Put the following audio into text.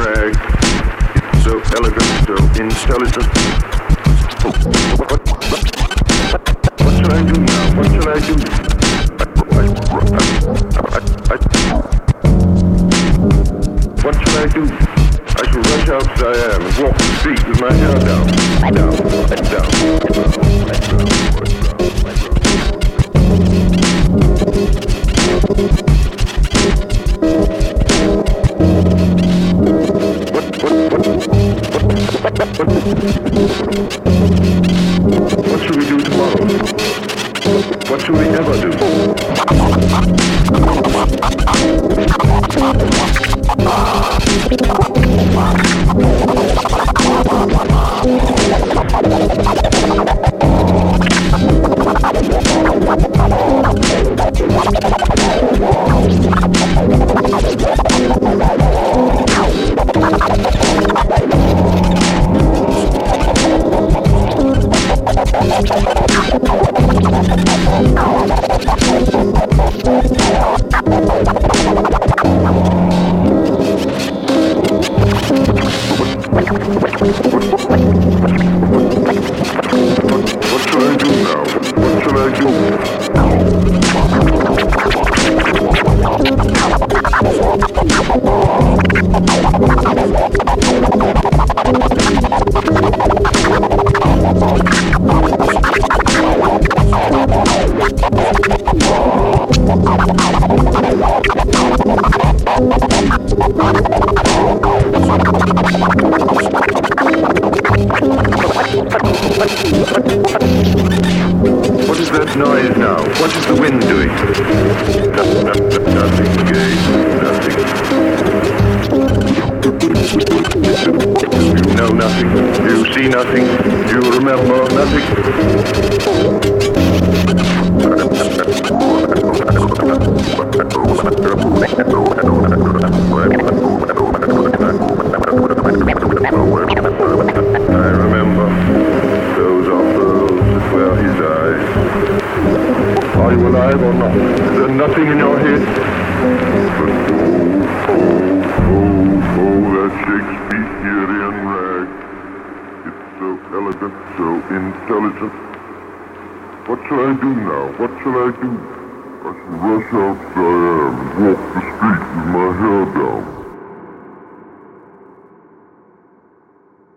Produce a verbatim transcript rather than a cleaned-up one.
rag. It's so elegant, so intelligent. What, what, what shall I do now? What shall I do? I, I, I, I, what shall I do? I shall rush out as I am and walk the street with my hair down, down, down, down, down, What, what, what, what, what, what should we do tomorrow? What should we ever do? What is that noise now? What is the wind doing? No, no, no, nothing, Gay. Nothing. You know nothing. You see nothing. You remember nothing. I remember. Those are pearls that were his eyes. Are you alive or not? Is there nothing in your head? But oh, oh, oh, oh, that Shakespearean rag. It's so elegant, so intelligent. What shall I do now? What shall I do? I shall rush out as I am and walk the street with my hair down.